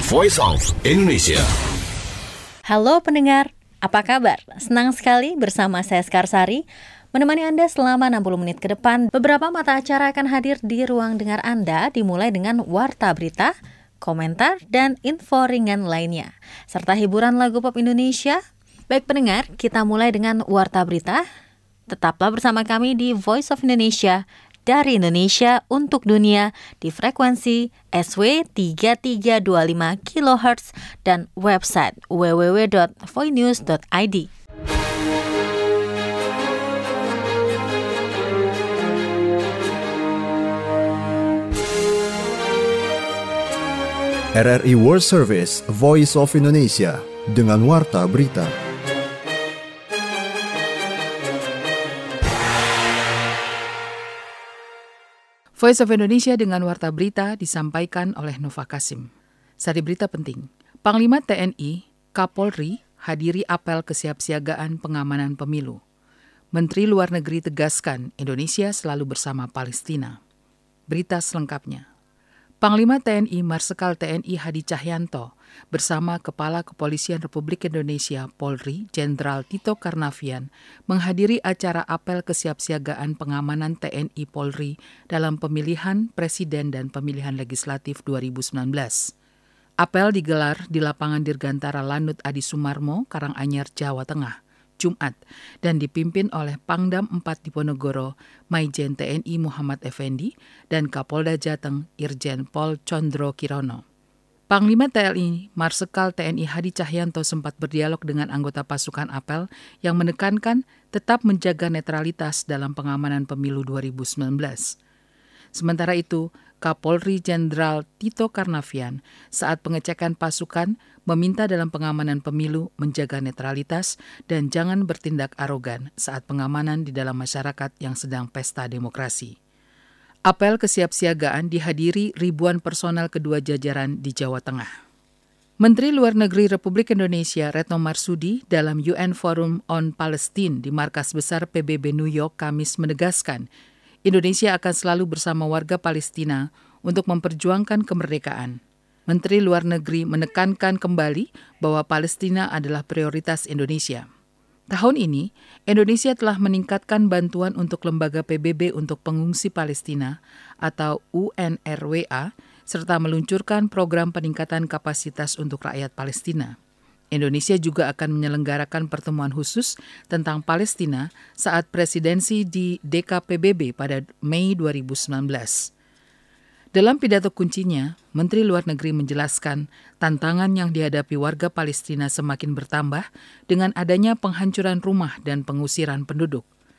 Voice of Indonesia. Halo pendengar, apa kabar? Senang sekali bersama saya Skarsari menemani Anda selama 60 menit ke depan. Beberapa mata acara akan hadir di ruang dengar Anda, dimulai dengan warta berita, komentar, dan info ringan lainnya, serta hiburan lagu pop Indonesia. Baik pendengar, kita mulai dengan warta berita. Tetaplah bersama kami di Voice of Indonesia, dari Indonesia untuk dunia di frekuensi SW 3325 kHz dan website www.voinews.id. RRI World Service Voice of Indonesia dengan warta berita. Voice of Indonesia dengan warta berita disampaikan oleh Nova Kasim. Sari berita penting. Panglima TNI, Kapolri, hadiri apel kesiapsiagaan pengamanan pemilu. Menteri Luar Negeri tegaskan Indonesia selalu bersama Palestina. Berita selengkapnya. Panglima TNI Marsikal TNI Hadi Cahyanto bersama Kepala Kepolisian Republik Indonesia Polri Jenderal Tito Karnavian menghadiri acara apel kesiapsiagaan pengamanan TNI Polri dalam pemilihan presiden dan pemilihan legislatif 2019. Apel digelar di lapangan Dirgantara Lanut Adi Sumarmo, Karanganyar, Jawa Tengah, Jumat, dan dipimpin oleh Pangdam 4 Diponegoro, Maijen TNI Muhammad Effendi, dan Kapolda Jateng Irjen Pol Condro Kirono. Panglima TNI Marsikal TNI Hadi Cahyanto sempat berdialog dengan anggota pasukan apel yang menekankan tetap menjaga netralitas dalam pengamanan pemilu 2019. Sementara itu, Kapolri Jenderal Tito Karnavian saat pengecekan pasukan meminta dalam pengamanan pemilu menjaga netralitas dan jangan bertindak arogan saat pengamanan di dalam masyarakat yang sedang pesta demokrasi. Apel kesiapsiagaan dihadiri ribuan personel kedua jajaran di Jawa Tengah. Menteri Luar Negeri Republik Indonesia Retno Marsudi dalam UN Forum on Palestine di markas besar PBB New York Kamis menegaskan Indonesia akan selalu bersama warga Palestina untuk memperjuangkan kemerdekaan. Menteri Luar Negeri menekankan kembali bahwa Palestina adalah prioritas Indonesia. Tahun ini, Indonesia telah meningkatkan bantuan untuk lembaga PBB untuk pengungsi Palestina atau UNRWA, serta meluncurkan program peningkatan kapasitas untuk rakyat Palestina. Indonesia juga akan menyelenggarakan pertemuan khusus tentang Palestina saat presidensi di DKPBB pada Mei 2019. Dalam pidato kuncinya, Menteri Luar Negeri menjelaskan tantangan yang dihadapi warga Palestina semakin bertambah dengan adanya penghancuran rumah dan pengusiran penduduk.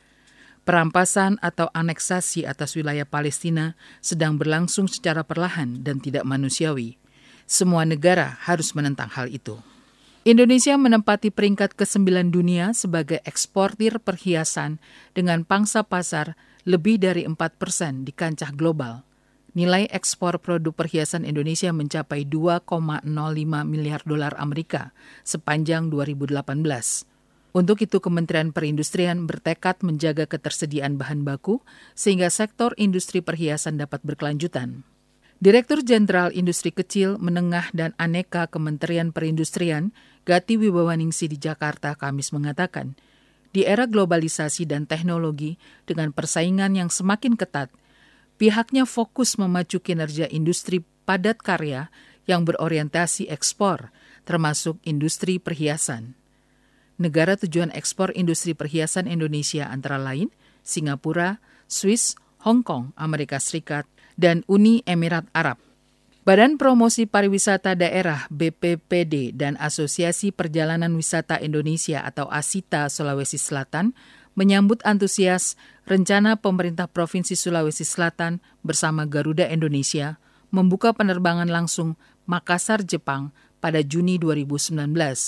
Perampasan atau aneksasi atas wilayah Palestina sedang berlangsung secara perlahan dan tidak manusiawi. Semua negara harus menentang hal itu. Indonesia menempati peringkat ke-9 dunia sebagai eksportir perhiasan dengan pangsa pasar lebih dari 4% di kancah global. Nilai ekspor produk perhiasan Indonesia mencapai 2,05 miliar dolar Amerika sepanjang 2018. Untuk itu, Kementerian Perindustrian bertekad menjaga ketersediaan bahan baku sehingga sektor industri perhiasan dapat berkelanjutan. Direktur Jenderal Industri Kecil, Menengah, dan Aneka Kementerian Perindustrian, Gati Wibawaningsi di Jakarta, Kamis mengatakan, di era globalisasi dan teknologi dengan persaingan yang semakin ketat, pihaknya fokus memacu kinerja industri padat karya yang berorientasi ekspor, termasuk industri perhiasan. Negara tujuan ekspor industri perhiasan Indonesia antara lain Singapura, Swiss, Hong Kong, Amerika Serikat, dan Uni Emirat Arab. Badan Promosi Pariwisata Daerah BPPD dan Asosiasi Perjalanan Wisata Indonesia atau ASITA Sulawesi Selatan menyambut antusias rencana pemerintah Provinsi Sulawesi Selatan bersama Garuda Indonesia membuka penerbangan langsung Makassar, Jepang pada Juni 2019.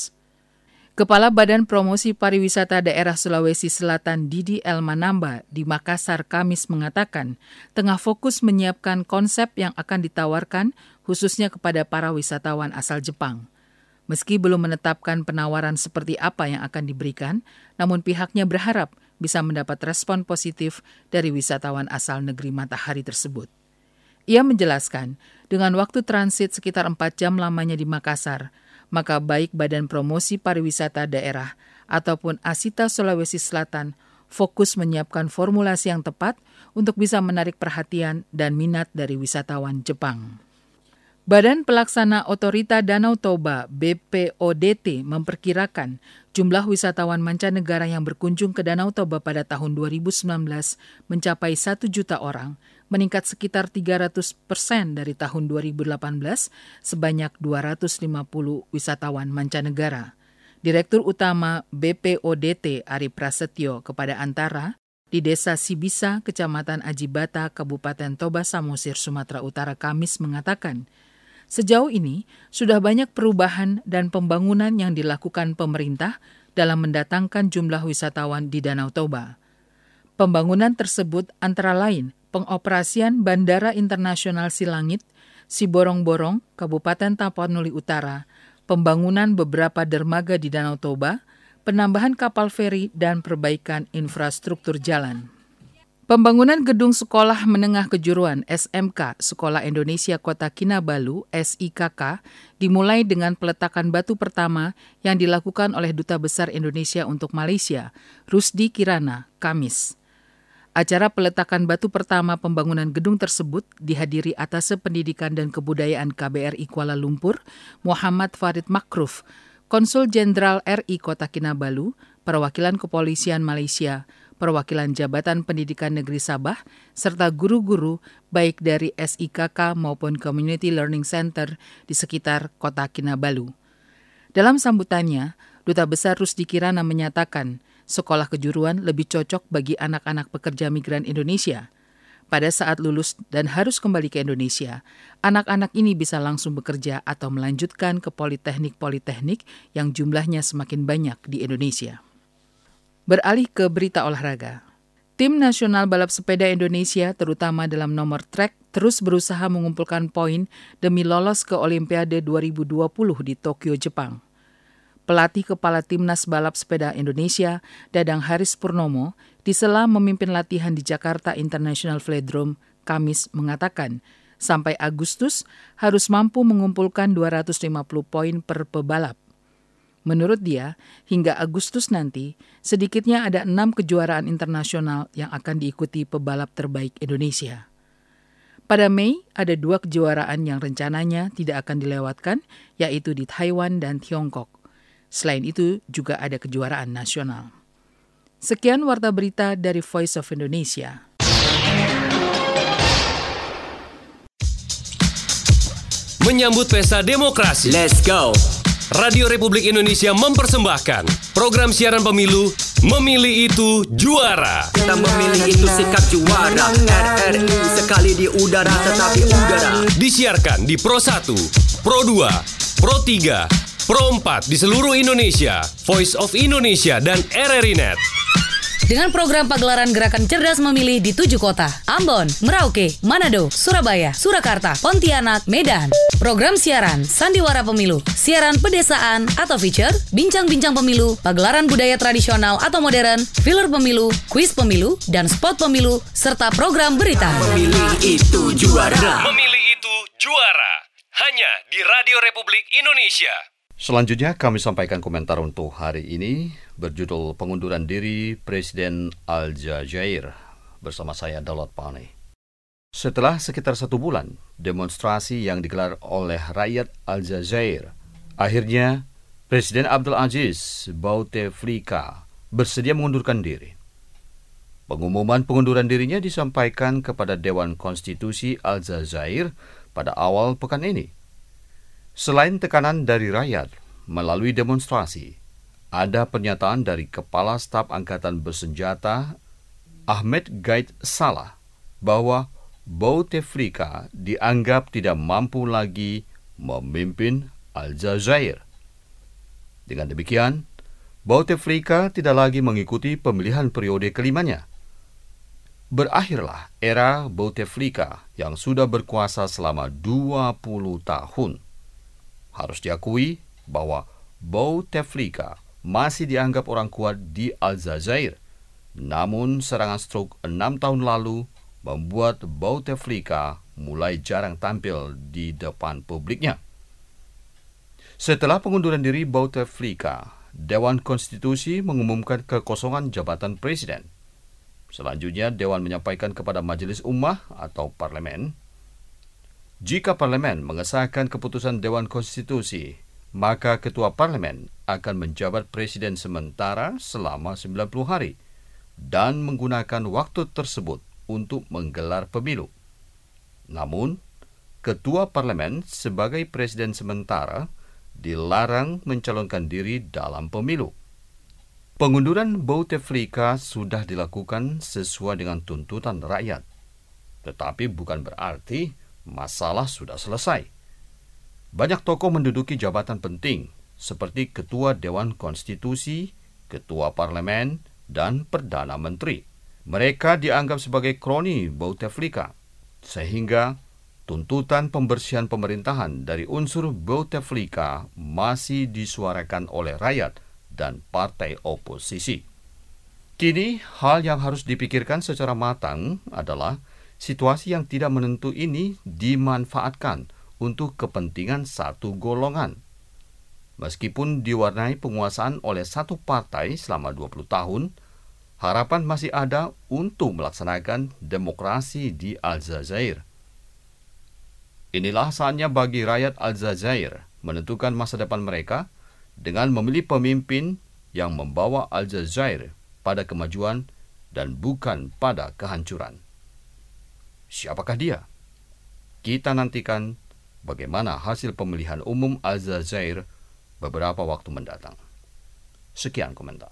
Kepala Badan Promosi Pariwisata Daerah Sulawesi Selatan Didi Elmanamba di Makassar Kamis mengatakan tengah fokus menyiapkan konsep yang akan ditawarkan khususnya kepada para wisatawan asal Jepang. Meski belum menetapkan penawaran seperti apa yang akan diberikan, namun pihaknya berharap bisa mendapat respon positif dari wisatawan asal negeri matahari tersebut. Ia menjelaskan, dengan waktu transit sekitar 4 jam lamanya di Makassar, maka baik Badan Promosi Pariwisata Daerah ataupun Asita Sulawesi Selatan fokus menyiapkan formulasi yang tepat untuk bisa menarik perhatian dan minat dari wisatawan Jepang. Badan Pelaksana Otorita Danau Toba (BPODT) memperkirakan jumlah wisatawan mancanegara yang berkunjung ke Danau Toba pada tahun 2019 mencapai 1 juta orang, meningkat sekitar 300% dari tahun 2018 sebanyak 250 wisatawan mancanegara. Direktur Utama BPODT Ari Prasetyo kepada Antara di Desa Sibisa, Kecamatan Ajibata, Kabupaten Toba Samosir, Sumatera Utara Kamis mengatakan, sejauh ini sudah banyak perubahan dan pembangunan yang dilakukan pemerintah dalam mendatangkan jumlah wisatawan di Danau Toba. Pembangunan tersebut antara lain pengoperasian Bandara Internasional Silangit, Siborong-Borong, Kabupaten Tapanuli Utara, pembangunan beberapa dermaga di Danau Toba, penambahan kapal feri, dan perbaikan infrastruktur jalan. Pembangunan gedung Sekolah Menengah Kejuruan SMK Sekolah Indonesia Kota Kinabalu SIKK dimulai dengan peletakan batu pertama yang dilakukan oleh Duta Besar Indonesia untuk Malaysia, Rusdi Kirana, Kamis. Acara peletakan batu pertama pembangunan gedung tersebut dihadiri Atase Pendidikan dan Kebudayaan KBRI Kuala Lumpur, Muhammad Farid Makruf, Konsul Jenderal RI Kota Kinabalu, Perwakilan Kepolisian Malaysia, Perwakilan Jabatan Pendidikan Negeri Sabah, serta guru-guru baik dari SIKK maupun Community Learning Center di sekitar Kota Kinabalu. Dalam sambutannya, Duta Besar Rusdi Kirana menyatakan, sekolah kejuruan lebih cocok bagi anak-anak pekerja migran Indonesia. Pada saat lulus dan harus kembali ke Indonesia, anak-anak ini bisa langsung bekerja atau melanjutkan ke politeknik-politeknik yang jumlahnya semakin banyak di Indonesia. Beralih ke berita olahraga. Tim nasional balap sepeda Indonesia, terutama dalam nomor trek, terus berusaha mengumpulkan poin demi lolos ke Olimpiade 2020 di Tokyo, Jepang. Pelatih Kepala Timnas Balap Sepeda Indonesia, Dadang Haris Purnomo, di sela memimpin latihan di Jakarta International Velodrome, Kamis mengatakan, sampai Agustus harus mampu mengumpulkan 250 poin per pebalap. Menurut dia, hingga Agustus nanti, sedikitnya ada 6 kejuaraan internasional yang akan diikuti pebalap terbaik Indonesia. Pada Mei, ada 2 kejuaraan yang rencananya tidak akan dilewatkan, yaitu di Taiwan dan Tiongkok. Selain itu, juga ada kejuaraan nasional. Sekian Warta Berita dari Voice of Indonesia. Menyambut pesta demokrasi. Let's go! Radio Republik Indonesia mempersembahkan program siaran pemilu Memilih Itu Juara. Kita memilih itu sikap juara. RRI sekali di udara tetapi udara. Disiarkan di Pro 1, Pro 2, Pro 3, Pro 4 di seluruh Indonesia, Voice of Indonesia dan RRI Net. Dengan program pagelaran Gerakan Cerdas Memilih di 7 kota, Ambon, Merauke, Manado, Surabaya, Surakarta, Pontianak, Medan. Program siaran Sandiwara Pemilu, siaran pedesaan atau feature, bincang-bincang pemilu, pagelaran budaya tradisional atau modern, filler pemilu, kuis pemilu, dan spot pemilu, serta program berita. Memilih itu juara. Memilih Itu Juara. Hanya di Radio Republik Indonesia. Selanjutnya kami sampaikan komentar untuk hari ini berjudul pengunduran diri Presiden Aljazair bersama saya Daulot Pane. Setelah sekitar 1 bulan demonstrasi yang digelar oleh rakyat Aljazair, akhirnya Presiden Abdul Aziz Bouteflika bersedia mengundurkan diri. Pengumuman pengunduran dirinya disampaikan kepada Dewan Konstitusi Aljazair pada awal pekan ini. Selain tekanan dari rakyat melalui demonstrasi, ada pernyataan dari Kepala Staf Angkatan Bersenjata Ahmed Gaid Salah bahwa Bouteflika dianggap tidak mampu lagi memimpin Aljazair. Dengan demikian, Bouteflika tidak lagi mengikuti pemilihan periode kelimanya. Berakhirlah era Bouteflika yang sudah berkuasa selama 20 tahun. Harus diakui bahwa Bouteflika masih dianggap orang kuat di Aljazair. Namun serangan stroke 6 tahun lalu membuat Bouteflika mulai jarang tampil di depan publiknya. Setelah pengunduran diri Bouteflika, Dewan Konstitusi mengumumkan kekosongan jabatan presiden. Selanjutnya, Dewan menyampaikan kepada Majelis Ummah atau Parlemen. Jika Parlemen mengesahkan keputusan Dewan Konstitusi, maka Ketua Parlemen akan menjabat presiden sementara selama 90 hari dan menggunakan waktu tersebut untuk menggelar pemilu. Namun, Ketua Parlemen sebagai presiden sementara dilarang mencalonkan diri dalam pemilu. Pengunduran Bouteflika sudah dilakukan sesuai dengan tuntutan rakyat, tetapi bukan berarti masalah sudah selesai. Banyak tokoh menduduki jabatan penting seperti Ketua Dewan Konstitusi, Ketua Parlemen, dan Perdana Menteri. Mereka dianggap sebagai kroni Bouteflika, sehingga tuntutan pembersihan pemerintahan dari unsur Bouteflika masih disuarakan oleh rakyat dan partai oposisi. Kini, hal yang harus dipikirkan secara matang adalah situasi yang tidak menentu ini dimanfaatkan untuk kepentingan satu golongan. Meskipun diwarnai penguasaan oleh satu partai selama 20 tahun, harapan masih ada untuk melaksanakan demokrasi di Aljazair. Inilah saatnya bagi rakyat Aljazair menentukan masa depan mereka dengan memilih pemimpin yang membawa Aljazair pada kemajuan dan bukan pada kehancuran. Siapakah dia? Kita nantikan bagaimana hasil pemilihan umum Aljazair beberapa waktu mendatang. Sekian komentar.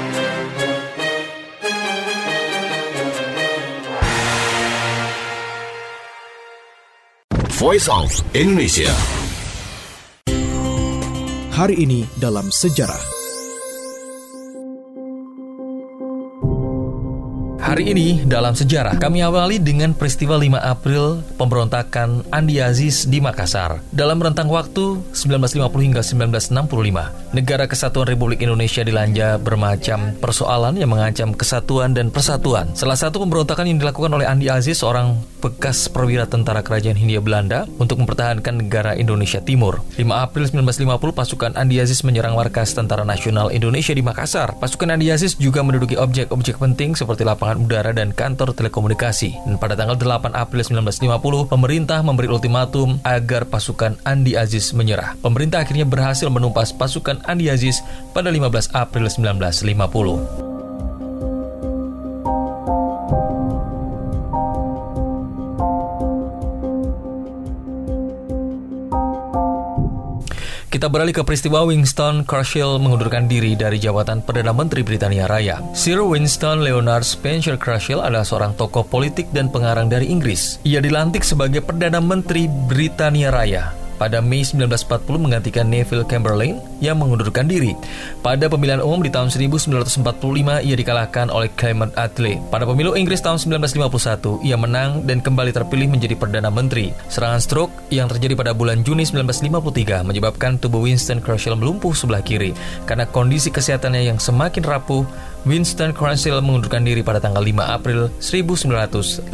Voice of Indonesia. Hari ini dalam sejarah. Hari ini dalam sejarah, kami awali dengan peristiwa 5 April pemberontakan Andi Aziz di Makassar. Dalam rentang waktu 1950 hingga 1965, Negara Kesatuan Republik Indonesia dilanda bermacam persoalan yang mengancam kesatuan dan persatuan. Salah satu pemberontakan yang dilakukan oleh Andi Aziz, seorang bekas perwira tentara Kerajaan Hindia Belanda, untuk mempertahankan negara Indonesia Timur. 5 April 1950, pasukan Andi Aziz menyerang markas Tentara Nasional Indonesia di Makassar. Pasukan Andi Aziz juga menduduki objek-objek penting seperti lapangan udara dan kantor telekomunikasi. Dan pada tanggal 8 April 1950, pemerintah memberi ultimatum agar pasukan Andi Aziz menyerah. Pemerintah akhirnya berhasil menumpas pasukan Andi Aziz pada 15 April 1950. Kita beralih ke peristiwa Winston Churchill mengundurkan diri dari jabatan Perdana Menteri Britania Raya. Sir Winston Leonard Spencer Churchill adalah seorang tokoh politik dan pengarang dari Inggris. Ia dilantik sebagai Perdana Menteri Britania Raya pada Mei 1940 menggantikan Neville Chamberlain yang mengundurkan diri. Pada pemilihan umum di tahun 1945, ia dikalahkan oleh Clement Attlee. Pada pemilu Inggris tahun 1951, ia menang dan kembali terpilih menjadi Perdana Menteri. Serangan stroke yang terjadi pada bulan Juni 1953 menyebabkan tubuh Winston Churchill melumpuh sebelah kiri. Karena kondisi kesehatannya yang semakin rapuh, Winston Churchill mengundurkan diri pada tanggal 5 April 1955.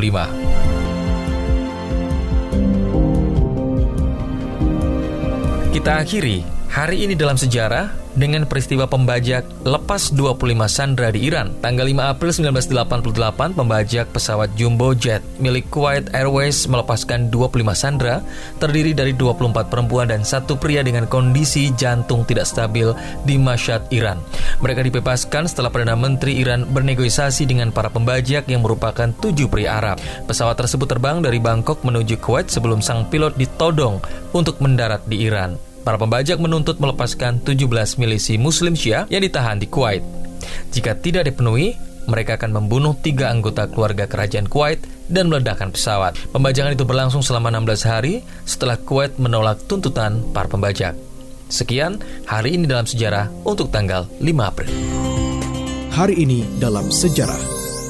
Kita akhiri hari ini dalam sejarah dengan peristiwa pembajak lepas 25 sandera di Iran. Tanggal 5 April 1988, pembajak pesawat Jumbo Jet milik Kuwait Airways melepaskan 25 sandera terdiri dari 24 perempuan dan 1 pria dengan kondisi jantung tidak stabil di Mashhad, Iran. Mereka dibebaskan setelah Perdana Menteri Iran bernegosiasi dengan para pembajak yang merupakan 7 pria Arab. Pesawat tersebut terbang dari Bangkok menuju Kuwait sebelum sang pilot ditodong untuk mendarat di Iran. Para pembajak menuntut melepaskan 17 milisi Muslim Syiah yang ditahan di Kuwait. Jika tidak dipenuhi, mereka akan membunuh 3 anggota keluarga kerajaan Kuwait dan meledakkan pesawat. Pembajakan itu berlangsung selama 16 hari setelah Kuwait menolak tuntutan para pembajak. Sekian hari ini dalam sejarah untuk tanggal 5 April. Hari ini dalam sejarah.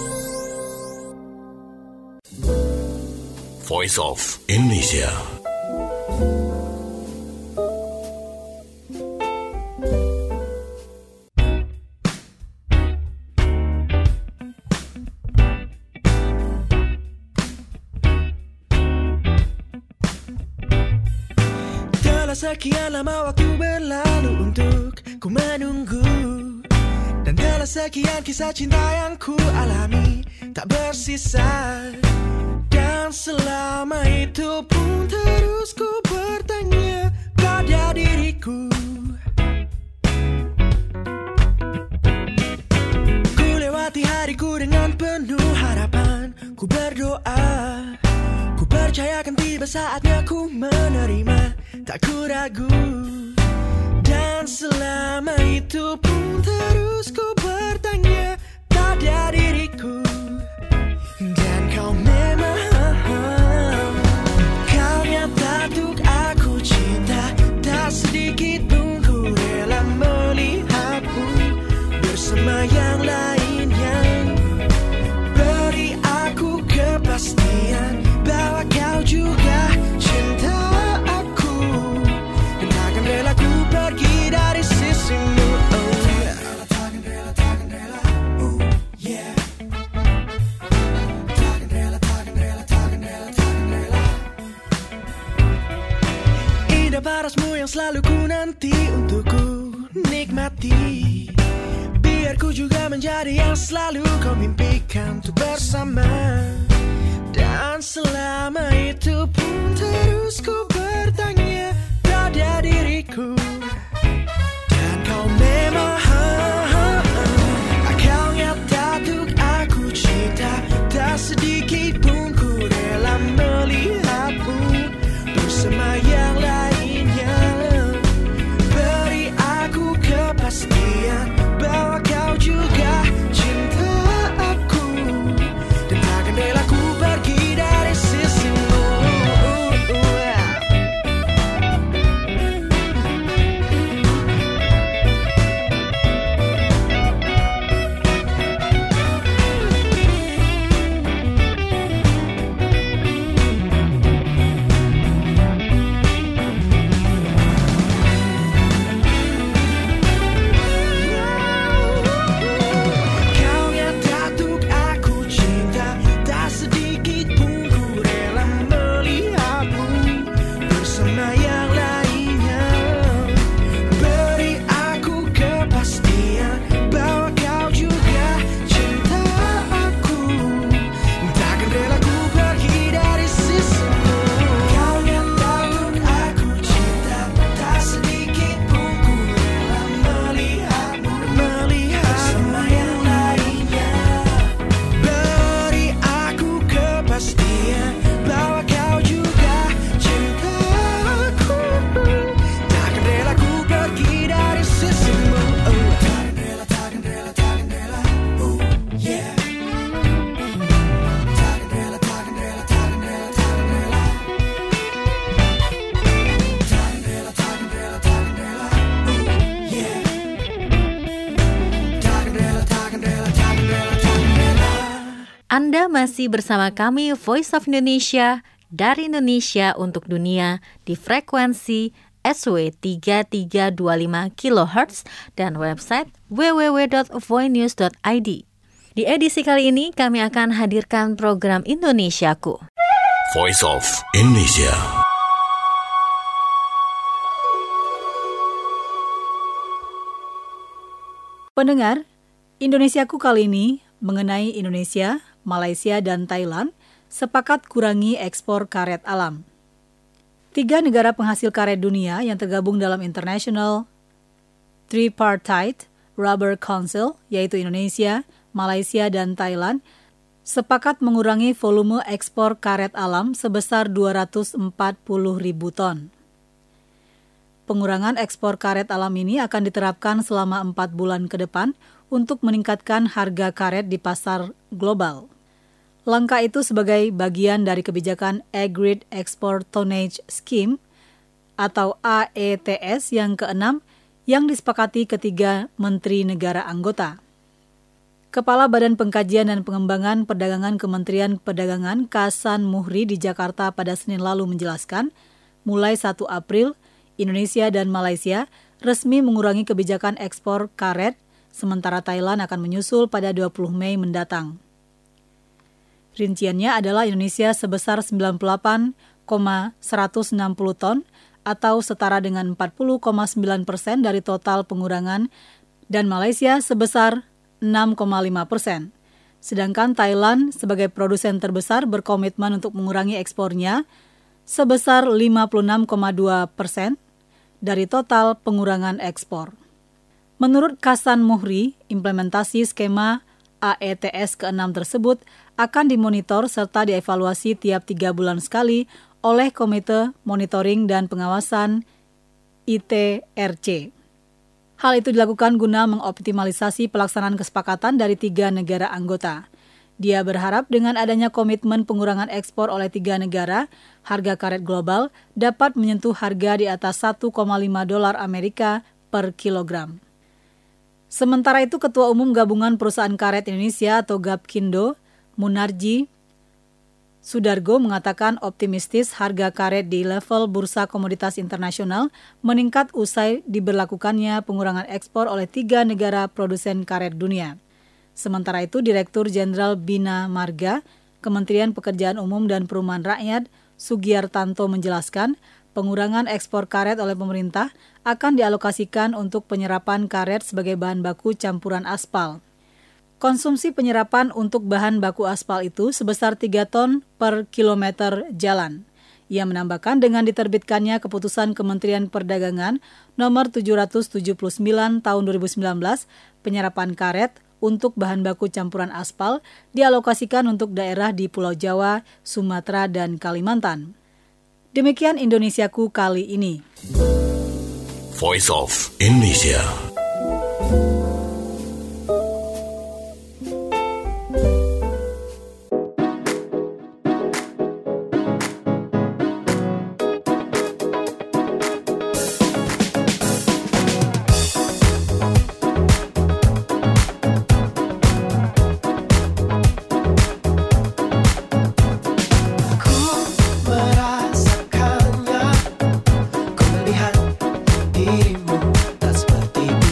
Voice of Indonesia. sekian lama waktu berlalu untuk ku menunggu, dan telah sekian kisah cinta yang ku alami tak bersisa. Dan selama itu pun terus ku bertanya pada diriku, ku lewati hariku dengan penuh harapan. Ku berdoa, ku percayakan tiba saatnya ku menerima, tak ku ragu. Dan selama itu pun terus ku bertanya pada diriku, dan kau memang, kau nyata untuk aku cinta. Tak sedikit pun ku rela melihatmu bersama yang lainnya. Beri aku kepastian bahwa kau juga cinta aku, dan takkan rela ku pergi dari sisimu. Takkan rela, takkan rela, oh yeah. Takkan rela, takkan rela, takkan rela, takkan rela. Indah parasmu yang selalu ku nanti untuk ku nikmati. Biar ku juga menjadi yang selalu kau mimpikan untuk bersama. Dan selama itu pun terus ku bertanya pada diriku, dan kau memang, kau nyata untuk aku cinta. Tak sedikit pun ku rela melihatmu bersama yang lainnya. Beri aku kepastian bahwa kau juga cinta aku, dan takkan rela ku pergi dari sisimu. Kau nyata untuk aku cinta. Tak sedikit pun ku rela melihatmu bersama yang lainnya. Beri aku kepastian bahwa kau juga cinta aku, takkan rela ku pergi dari sisimu. Kau nyata untuk aku cinta. Tak sedikit pun ku rela melihatmu bersama yang lainnya. Beri aku kepastian bahwa kau juga cinta aku, takkan rela ku pergi dari sisimu. Takkan rela, takkan rela, takkan rela, oh yeah. Takkan rela, takkan rela, takkan rela, takkan rela. Takkan rela, takkan rela, takkan rela, oh yeah. Takkan rela, takkan rela, takkan rela, takkan rela. Anda masih bersama kami Voice of Indonesia dari Indonesia untuk dunia di frekuensi SW 3325 kHz dan website www.voinews.id. Di edisi kali ini kami akan hadirkan program Indonesiaku. Voice of Indonesia. Pendengar, Indonesiaku kali ini mengenai Indonesia, Malaysia, dan Thailand sepakat kurangi ekspor karet alam. 3 negara penghasil karet dunia yang tergabung dalam International Tripartite Rubber Council, yaitu Indonesia, Malaysia, dan Thailand, sepakat mengurangi volume ekspor karet alam sebesar 240.000 ton. Pengurangan ekspor karet alam ini akan diterapkan selama 4 bulan ke depan untuk meningkatkan harga karet di pasar global. Langkah itu sebagai bagian dari kebijakan Agreed Export Tonnage Scheme atau AETS yang ke-6 yang disepakati ketiga menteri negara anggota. Kepala Badan Pengkajian dan Pengembangan Perdagangan Kementerian Perdagangan Kasan Muhri di Jakarta pada Senin lalu menjelaskan, mulai 1 April, Indonesia dan Malaysia resmi mengurangi kebijakan ekspor karet, sementara Thailand akan menyusul pada 20 Mei mendatang. Rinciannya adalah Indonesia sebesar 98,160 ton atau setara dengan 40,9% dari total pengurangan, dan Malaysia sebesar 6,5%. Sedangkan Thailand sebagai produsen terbesar berkomitmen untuk mengurangi ekspornya sebesar 56,2% dari total pengurangan ekspor. Menurut Kasan Muhri, implementasi skema AETS ke-6 tersebut akan dimonitor serta dievaluasi tiap 3 bulan sekali oleh Komite Monitoring dan Pengawasan ITRC. Hal itu dilakukan guna mengoptimalisasi pelaksanaan kesepakatan dari 3 negara anggota. Dia berharap dengan adanya komitmen pengurangan ekspor oleh 3 negara, harga karet global dapat menyentuh harga di atas $1,5 Amerika per kilogram. Sementara itu, Ketua Umum Gabungan Perusahaan Karet Indonesia atau GAPKINDO, Munarji Sudargo mengatakan optimistis harga karet di level Bursa Komoditas Internasional meningkat usai diberlakukannya pengurangan ekspor oleh 3 negara produsen karet dunia. Sementara itu, Direktur Jenderal Bina Marga, Kementerian Pekerjaan Umum dan Perumahan Rakyat, Sugiartanto menjelaskan, pengurangan ekspor karet oleh pemerintah akan dialokasikan untuk penyerapan karet sebagai bahan baku campuran aspal. Konsumsi penyerapan untuk bahan baku aspal itu sebesar 3 ton per kilometer jalan. Ia menambahkan dengan diterbitkannya keputusan Kementerian Perdagangan nomor 779 tahun 2019, penyerapan karet untuk bahan baku campuran aspal dialokasikan untuk daerah di Pulau Jawa, Sumatera, dan Kalimantan. Demikian Indonesiaku kali ini. Voice of Indonesia. Dirimu tak seperti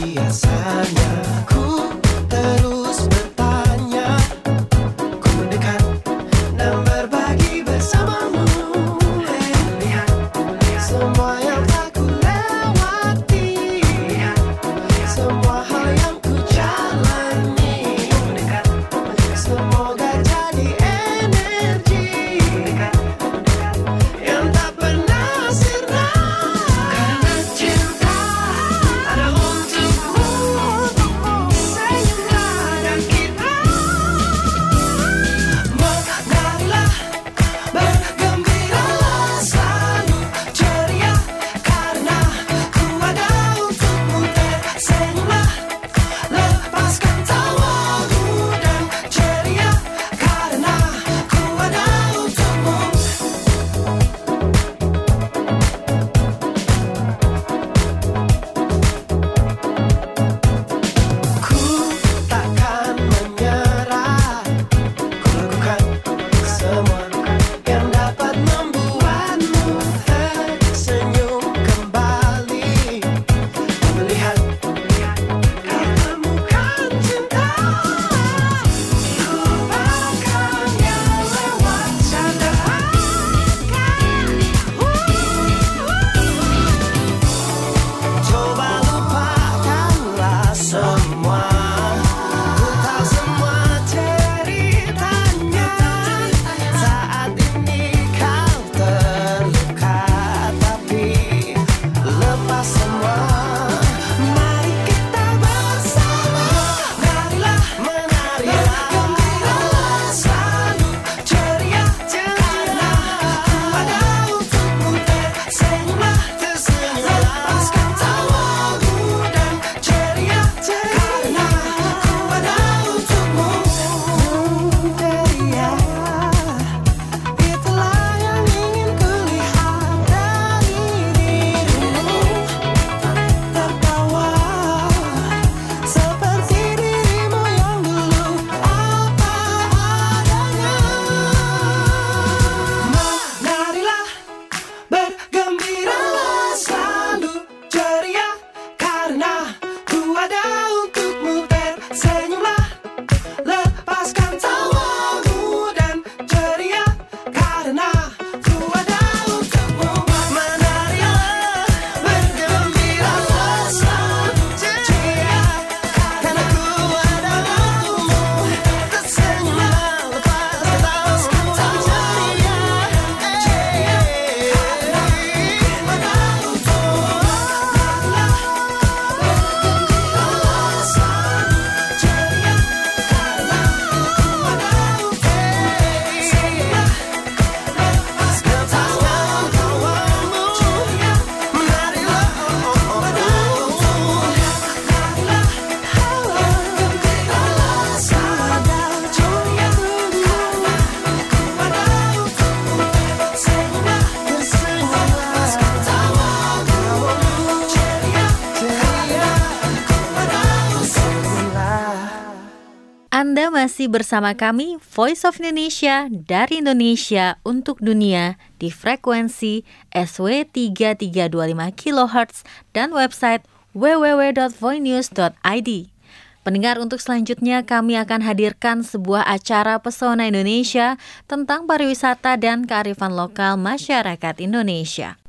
masih bersama kami, Voice of Indonesia, dari Indonesia untuk dunia, di frekuensi SW 3325 kHz dan website www.voinews.id. Pendengar, untuk selanjutnya kami akan hadirkan sebuah acara Pesona Indonesia tentang pariwisata dan kearifan lokal masyarakat Indonesia.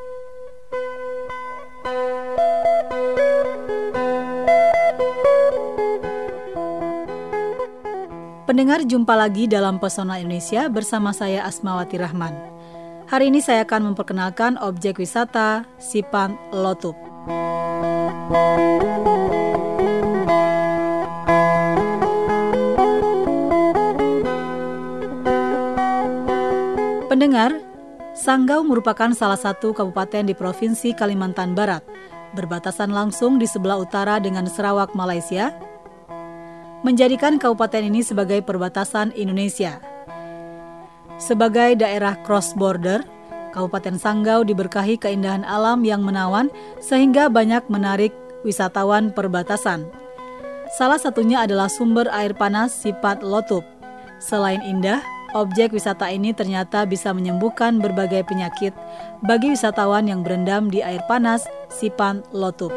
Pendengar, jumpa lagi dalam Pesona Indonesia bersama saya Asmawati Rahman. Hari ini saya akan memperkenalkan objek wisata Sipan Lotup. Pendengar, Sanggau merupakan salah satu kabupaten di Provinsi Kalimantan Barat, berbatasan langsung di sebelah utara dengan Sarawak, Malaysia, menjadikan kabupaten ini sebagai perbatasan Indonesia. Sebagai daerah cross-border, Kabupaten Sanggau diberkahi keindahan alam yang menawan sehingga banyak menarik wisatawan perbatasan. Salah satunya adalah sumber air panas Sipan Lotup. Selain indah, objek wisata ini ternyata bisa menyembuhkan berbagai penyakit bagi wisatawan yang berendam di air panas Sipan Lotup.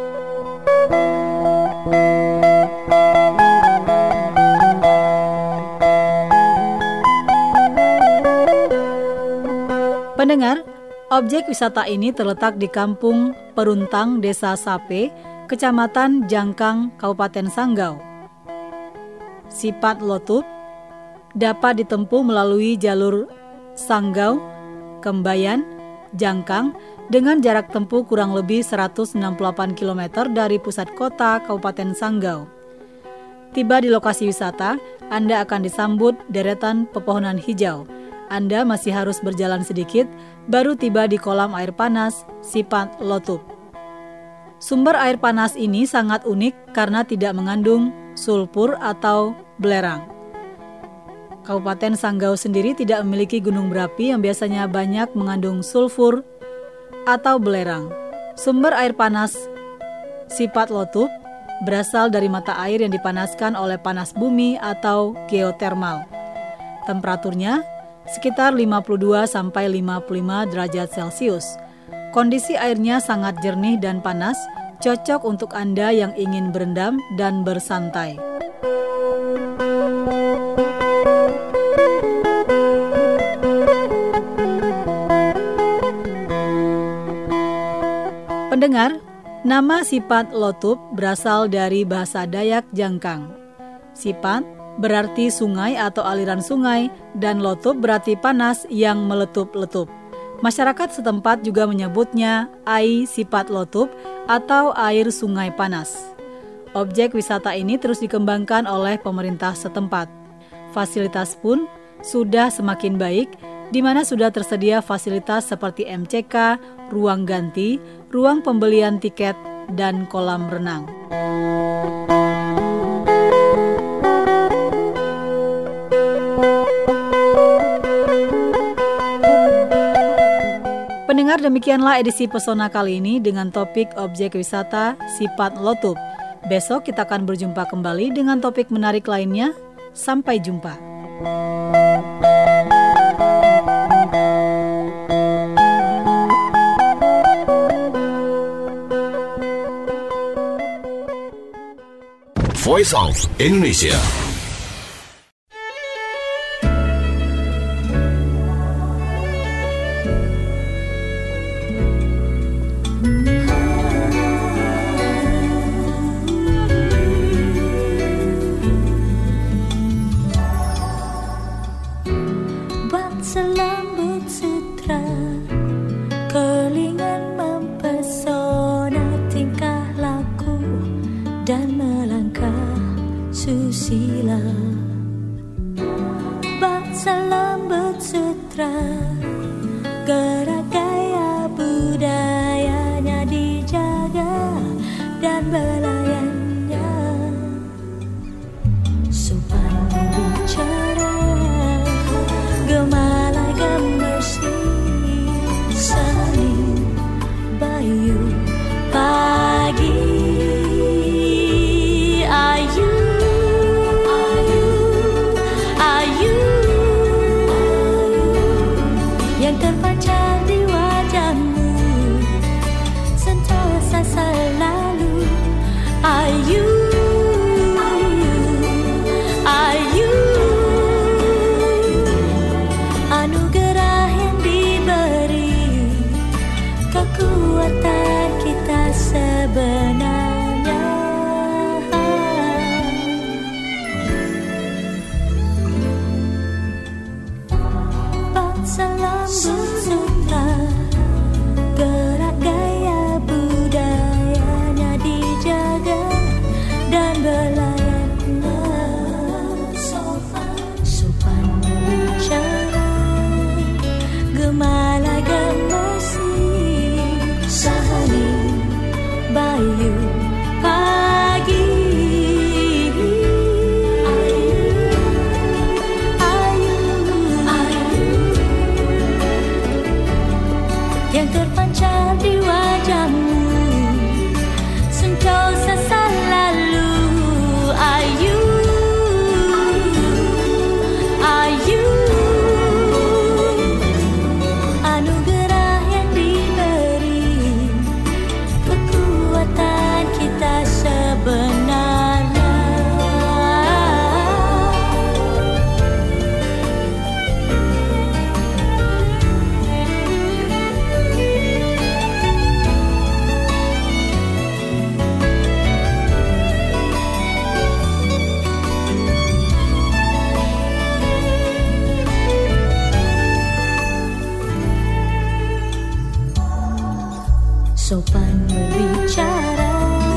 Pendengar, objek wisata ini terletak di Kampung Peruntang, Desa Sape, Kecamatan Jangkang, Kabupaten Sanggau. Sipan Lotup dapat ditempuh melalui jalur Sanggau, Kembayan, Jangkang dengan jarak tempuh kurang lebih 168 km dari pusat kota Kabupaten Sanggau. Tiba di lokasi wisata, Anda akan disambut deretan pepohonan hijau. Anda masih harus berjalan sedikit, baru tiba di kolam air panas Sipan Lotup. Sumber air panas ini sangat unik karena tidak mengandung sulfur atau belerang. Kabupaten Sanggau sendiri tidak memiliki gunung berapi yang biasanya banyak mengandung sulfur atau belerang. Sumber air panas Sipan Lotup berasal dari mata air yang dipanaskan oleh panas bumi atau geotermal. Temperaturnya sekitar 52-55 derajat Celcius. Kondisi airnya sangat jernih dan panas, cocok untuk Anda yang ingin berendam dan bersantai. Pendengar, nama Sipan Lotup berasal dari bahasa Dayak Jangkang. Sipan berarti sungai atau aliran sungai, dan lotup berarti panas yang meletup-letup. Masyarakat setempat juga menyebutnya Ai Sipan Lotup atau air sungai panas. Objek wisata ini terus dikembangkan oleh pemerintah setempat. Fasilitas pun sudah semakin baik, di mana sudah tersedia fasilitas seperti MCK, ruang ganti, ruang pembelian tiket, dan kolam renang. Pendengar, demikianlah edisi Pesona kali ini dengan topik objek wisata Sipan Lotup. Besok kita akan berjumpa kembali dengan topik menarik lainnya. Sampai jumpa. Voice of Indonesia. Selambut sutra, kelingan mempesona, tingkah laku dan melangkah susila. Bak selambut sutra, gerak gaya budayanya dijaga dan belayannya sopan berbicara. Gemalai gemersih seni bayu pagi ayu ayu yang terpancar di wajahmu sentosa selalu. Ayu, ayu, anugerah yang diberi kekuatan kita sebenarnya. Bangsa lambung sutra, gerak gaya budayanya dijaga dan berlayannya. Sopan berbicara, gemala gemasi, sehari bayu pagi. Yang terpancar di wajahmu sentosa selalu. Ayu, ayu, anugerah yang diberi kekuatan kita sebenarnya. Sopan berbicara,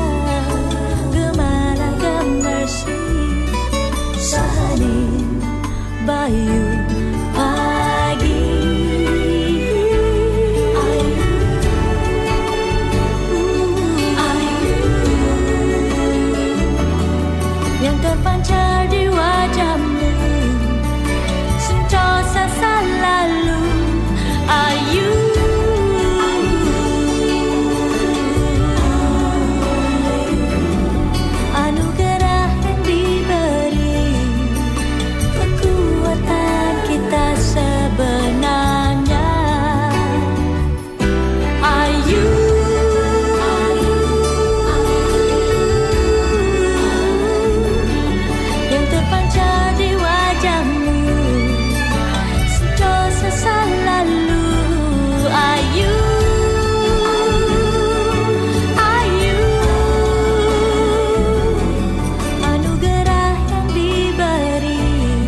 gemala gemersi, sehening bayu pagi. Yang terpancar di wajahmu sentosa selalu. Ayu, anugerah yang diberi kekuatan kita sebenarnya. Ayu, yang terpancar di wajahmu sentosa selalu. Ayu, ayu, anugerah yang diberi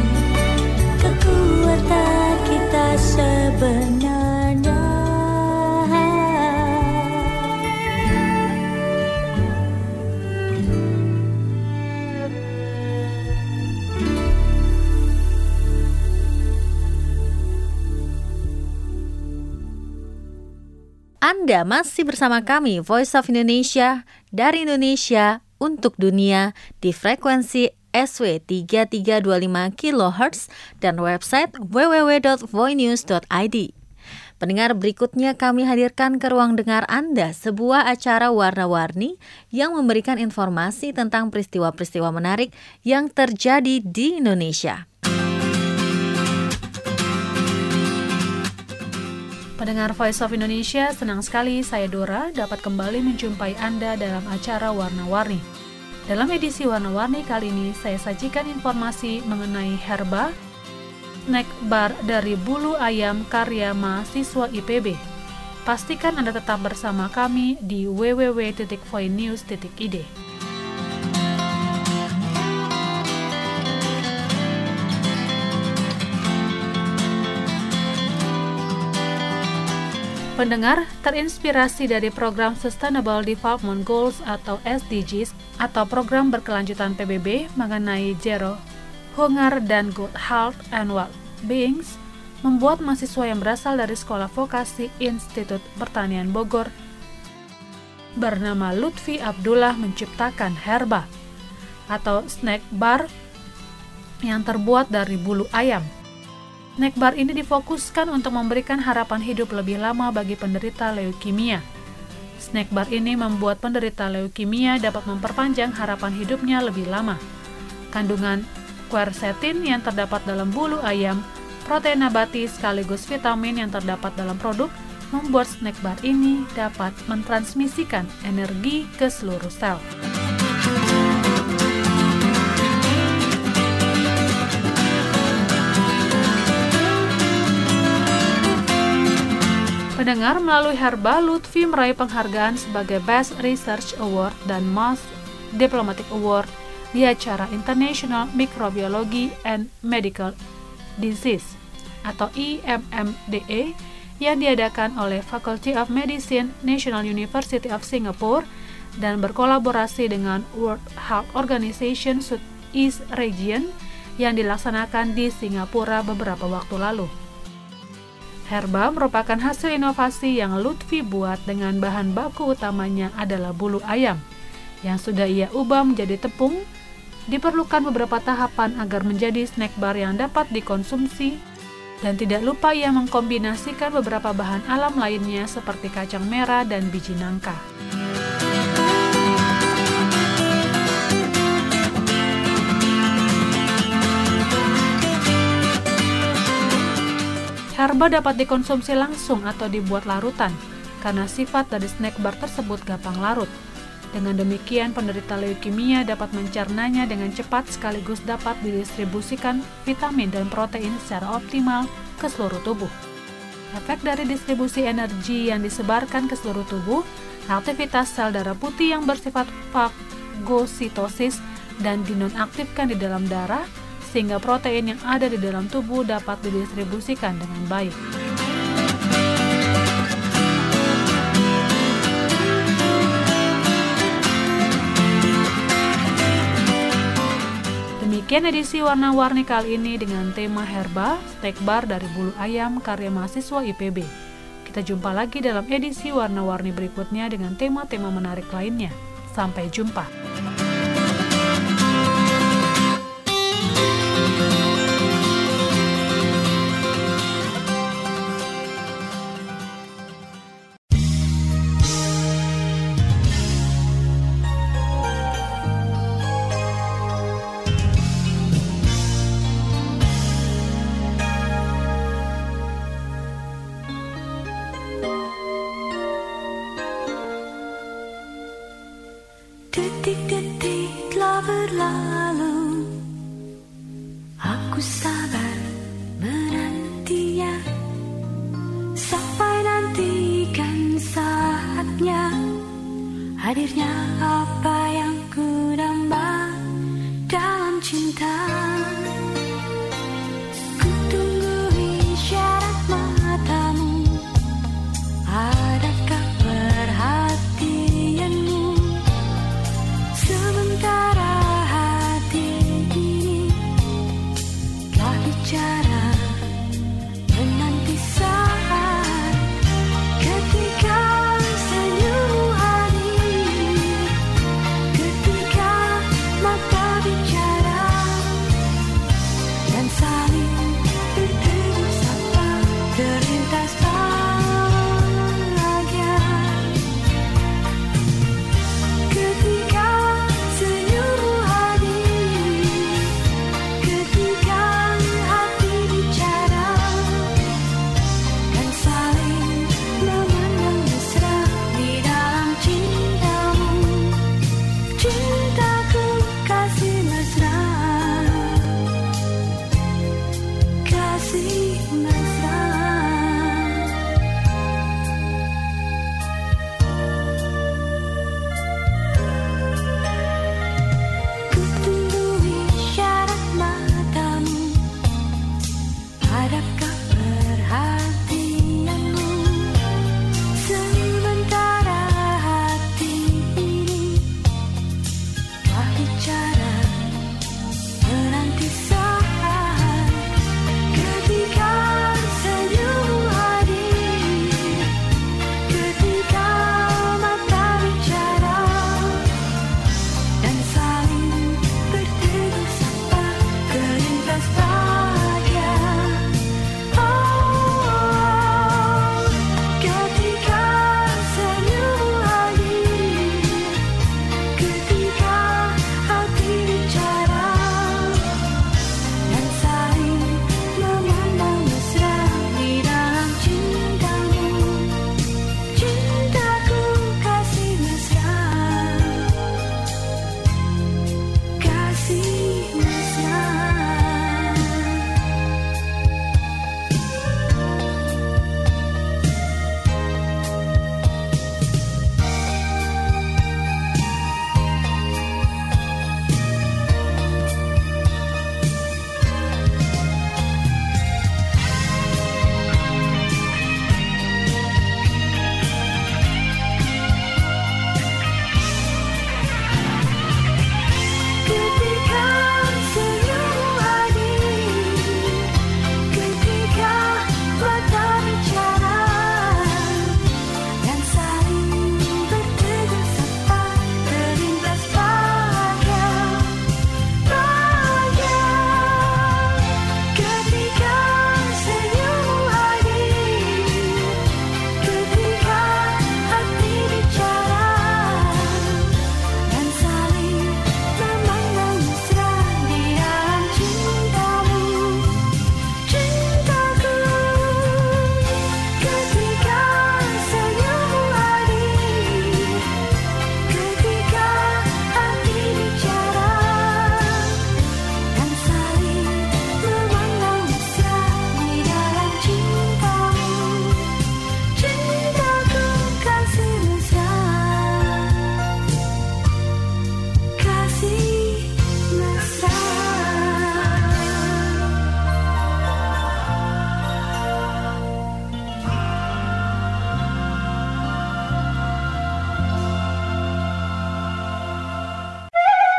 kekuatan kita sebenarnya. Anda masih bersama kami, Voice of Indonesia, dari Indonesia untuk dunia di frekuensi SW 3325 kHz dan website www.voinews.id. Pendengar, berikutnya kami hadirkan ke ruang dengar Anda sebuah acara warna-warni yang memberikan informasi tentang peristiwa-peristiwa menarik yang terjadi di Indonesia. Pendengar Voice of Indonesia, senang sekali saya Dora dapat kembali menjumpai Anda dalam acara Warna-Warni. Dalam edisi Warna-Warni kali ini saya sajikan informasi mengenai herba, snack bar dari bulu ayam karya mahasiswa IPB. Pastikan Anda tetap bersama kami di www.voinews.id. Pendengar, terinspirasi dari program Sustainable Development Goals atau SDGs atau program berkelanjutan PBB mengenai Zero, Hunger dan Good Health and Well-being, membuat mahasiswa yang berasal dari Sekolah Vokasi Institut Pertanian Bogor bernama Lutfi Abdullah menciptakan herba atau snack bar yang terbuat dari bulu ayam. Snack bar ini difokuskan untuk memberikan harapan hidup lebih lama bagi penderita leukemia. Snack bar ini membuat penderita leukemia dapat memperpanjang harapan hidupnya lebih lama. Kandungan quercetin yang terdapat dalam bulu ayam protein nabati sekaligus vitamin yang terdapat dalam produk membuat snack bar ini dapat mentransmisikan energi ke seluruh sel. Pendengar, melalui Herba, Lutfi meraih penghargaan sebagai Best Research Award dan Most Diplomatic Award di acara International Microbiology and Medical Disease atau IMMDE yang diadakan oleh Faculty of Medicine, National University of Singapore dan berkolaborasi dengan World Health Organization Southeast Region yang dilaksanakan di Singapura beberapa waktu lalu. Herba merupakan hasil inovasi yang Lutfi buat dengan bahan baku utamanya adalah bulu ayam yang sudah ia ubah menjadi tepung. Diperlukan beberapa tahapan agar menjadi snack bar yang dapat dikonsumsi, dan tidak lupa ia mengkombinasikan beberapa bahan alam lainnya seperti kacang merah dan biji nangka. Herba dapat dikonsumsi langsung atau dibuat larutan, karena sifat dari snack bar tersebut gampang larut. Dengan demikian, penderita leukemia dapat mencernanya dengan cepat sekaligus dapat didistribusikan vitamin dan protein secara optimal ke seluruh tubuh. Efek dari distribusi energi yang disebarkan ke seluruh tubuh, aktivitas sel darah putih yang bersifat fagositosis dan dinonaktifkan di dalam darah, sehingga protein yang ada di dalam tubuh dapat didistribusikan dengan baik. Demikian edisi warna-warni kali ini dengan tema Herba, snack bar dari bulu ayam karya mahasiswa IPB. Kita jumpa lagi dalam edisi warna-warni berikutnya dengan tema-tema menarik lainnya. Sampai jumpa. Detik-detik telah berlalu, aku sabar menantinya, sampai nantikan saatnya hadirnya apa yang ku damba dalam cinta. Ku tunggu isyarat matamu, adakah perhatianmu? Sementara hati ini telah bicara, menanti saat ketika senyum hadir, ketika mata bicara,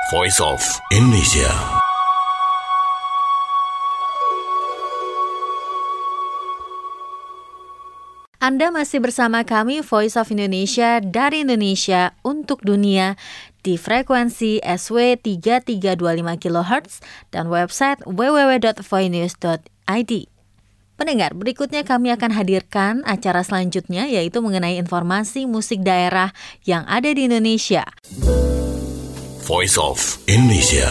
Voice of Indonesia. Anda masih bersama kami Voice of Indonesia dari Indonesia untuk dunia di frekuensi SW 3325 kHz dan website www.voinews.id. Pendengar, berikutnya kami akan hadirkan acara selanjutnya yaitu mengenai informasi musik daerah yang ada di Indonesia. Voice of Indonesia.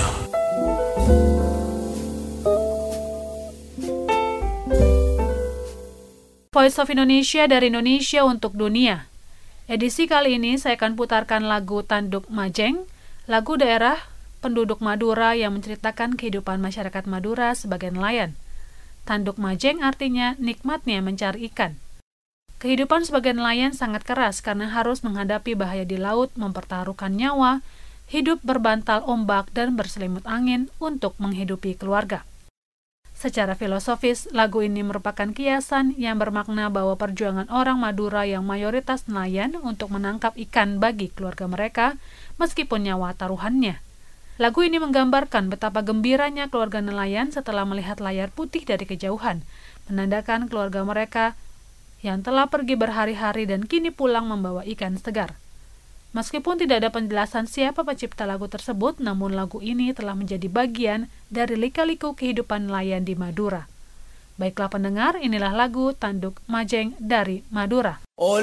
Voice of Indonesia dari Indonesia untuk dunia. Edisi kali ini saya akan putarkan lagu Tanduk Majeng, lagu daerah penduduk Madura yang menceritakan kehidupan masyarakat Madura sebagai nelayan. Tanduk Majeng artinya nikmatnya mencari ikan. Kehidupan sebagai nelayan sangat keras karena harus menghadapi bahaya di laut, mempertaruhkan nyawa, hidup berbantal ombak dan berselimut angin untuk menghidupi keluarga. Secara filosofis, lagu ini merupakan kiasan yang bermakna bahwa perjuangan orang Madura yang mayoritas nelayan untuk menangkap ikan bagi keluarga mereka, meskipun nyawa taruhannya. Lagu ini menggambarkan betapa gembiranya keluarga nelayan setelah melihat layar putih dari kejauhan, menandakan keluarga mereka yang telah pergi berhari-hari dan kini pulang membawa ikan segar. Meskipun tidak ada penjelasan siapa pencipta lagu tersebut, namun lagu ini telah menjadi bagian dari lika-liku kehidupan nelayan di Madura. Baiklah pendengar, inilah lagu Tanduk Majeng dari Madura.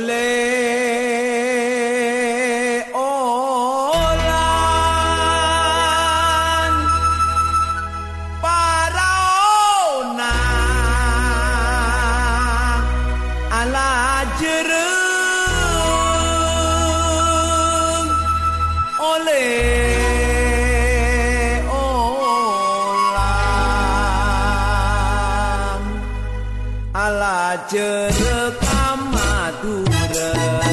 Jeruk Madura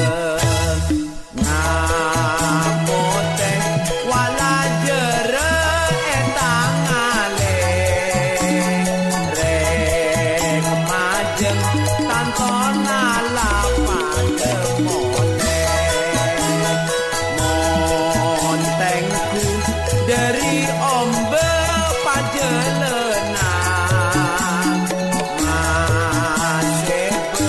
ngamote wala jeruk etang ale rek majeng tantona lapan demote montengku dari ombe pajelena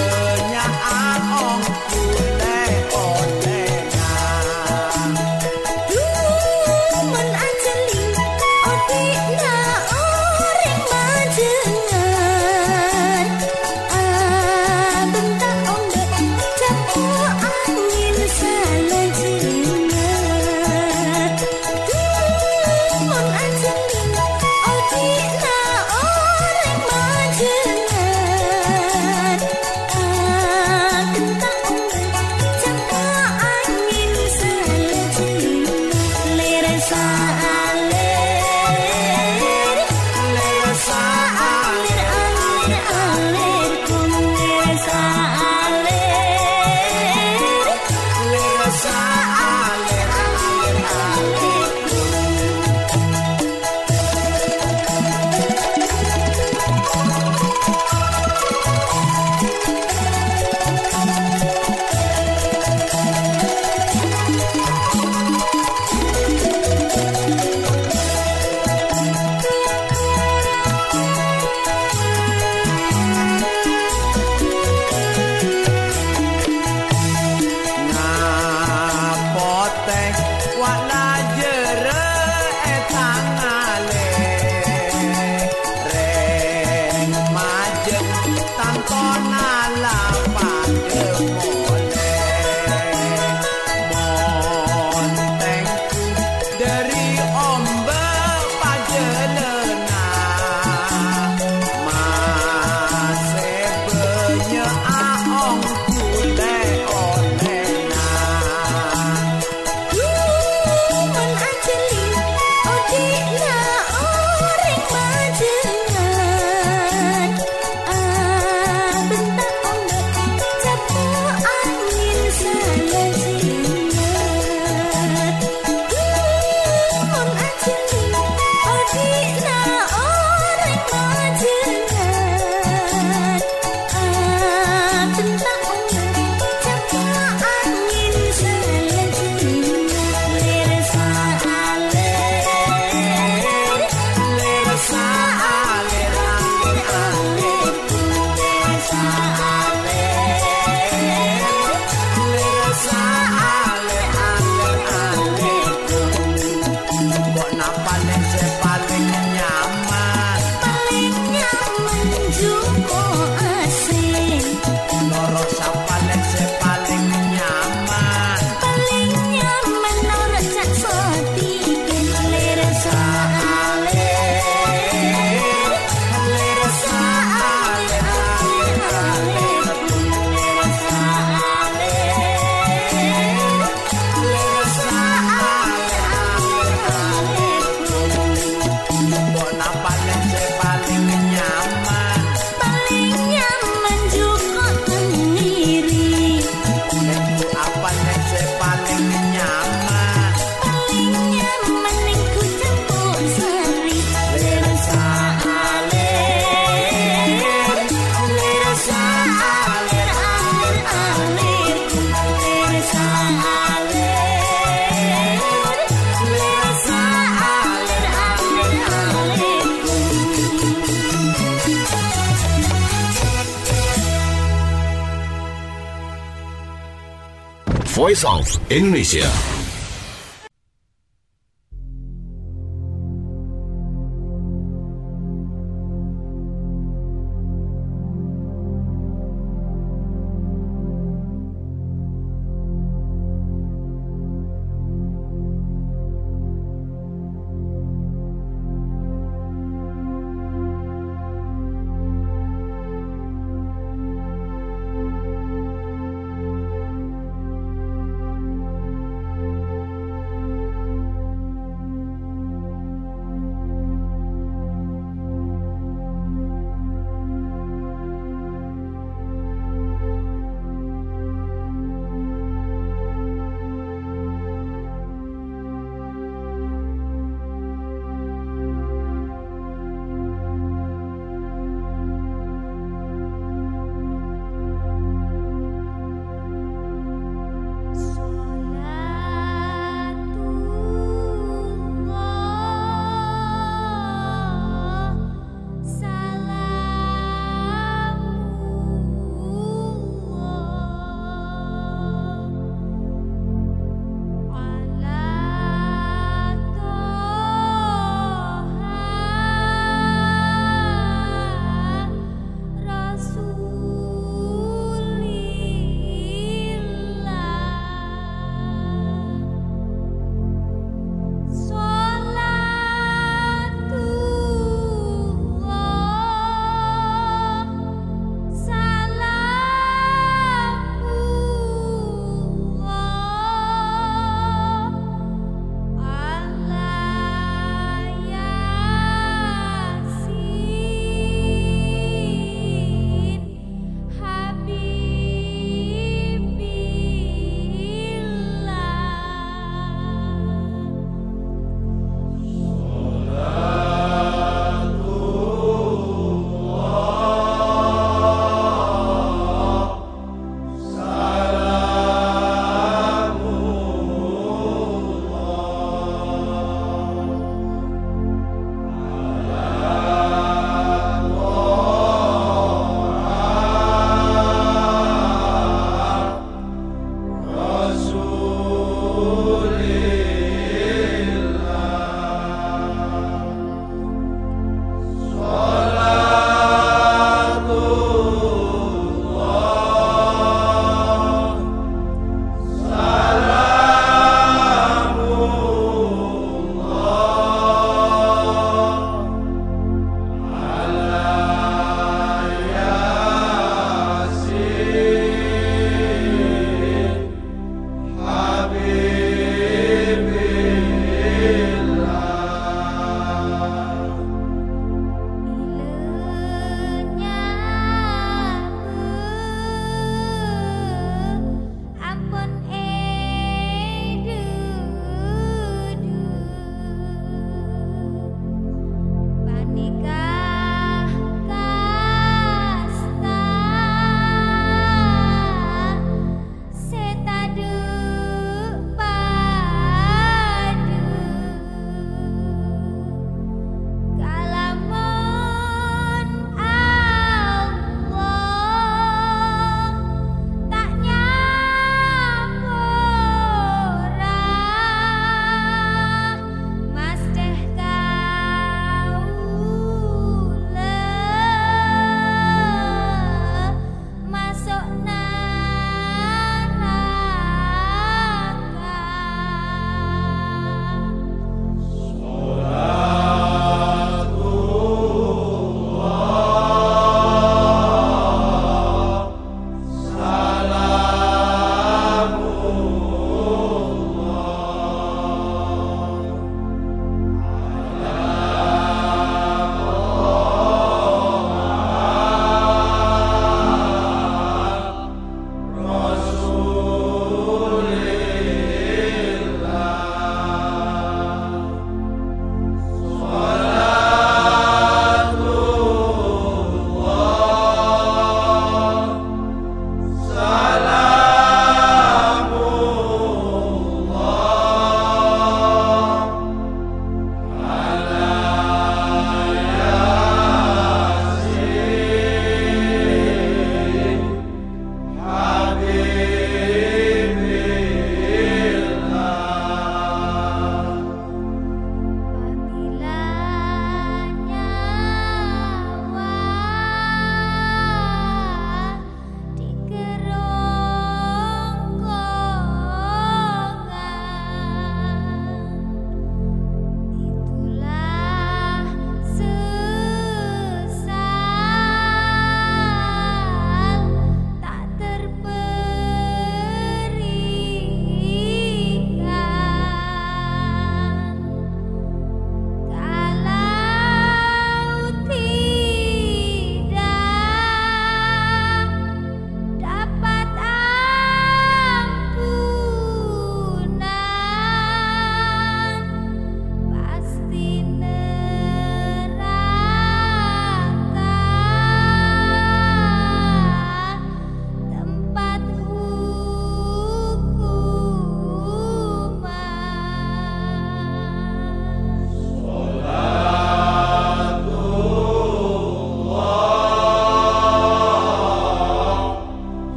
Voice of Indonesia.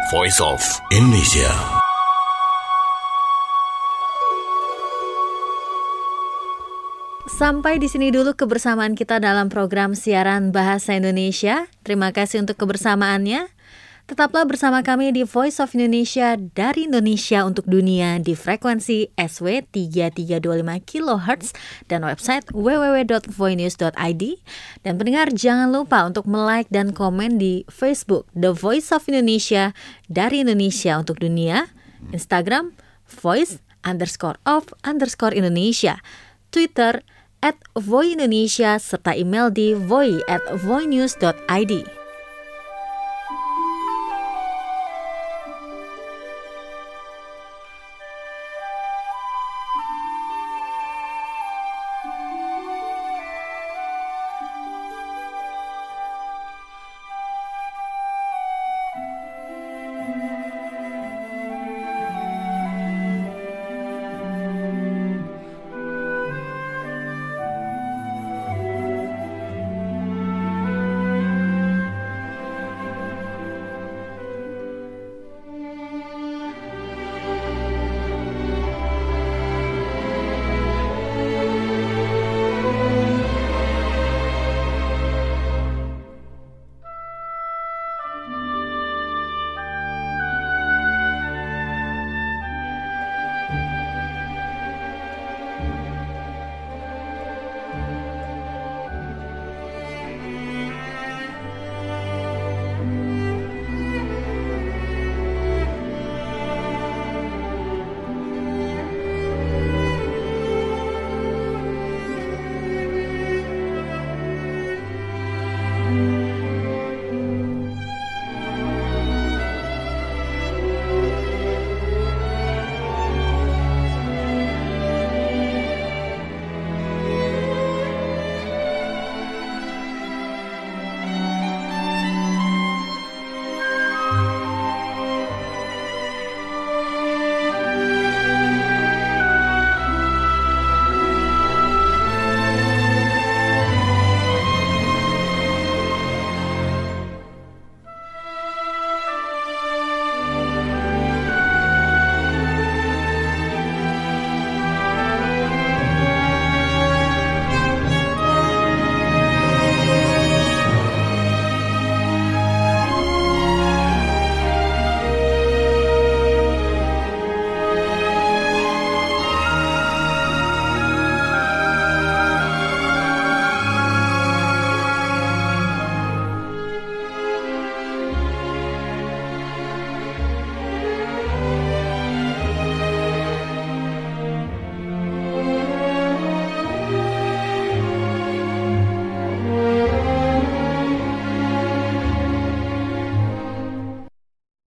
Voice of Indonesia. Sampai di sini dulu kebersamaan kita dalam program siaran Bahasa Indonesia. Terima kasih untuk kebersamaannya. Tetaplah bersama kami di Voice of Indonesia dari Indonesia untuk dunia di frekuensi SW 3325 kHz dan website www.voinews.id. Dan pendengar jangan lupa untuk like dan komen di Facebook The Voice of Indonesia dari Indonesia untuk dunia, Instagram voice_of_Indonesia, Twitter @voindonesia serta email di voi@voinews.id.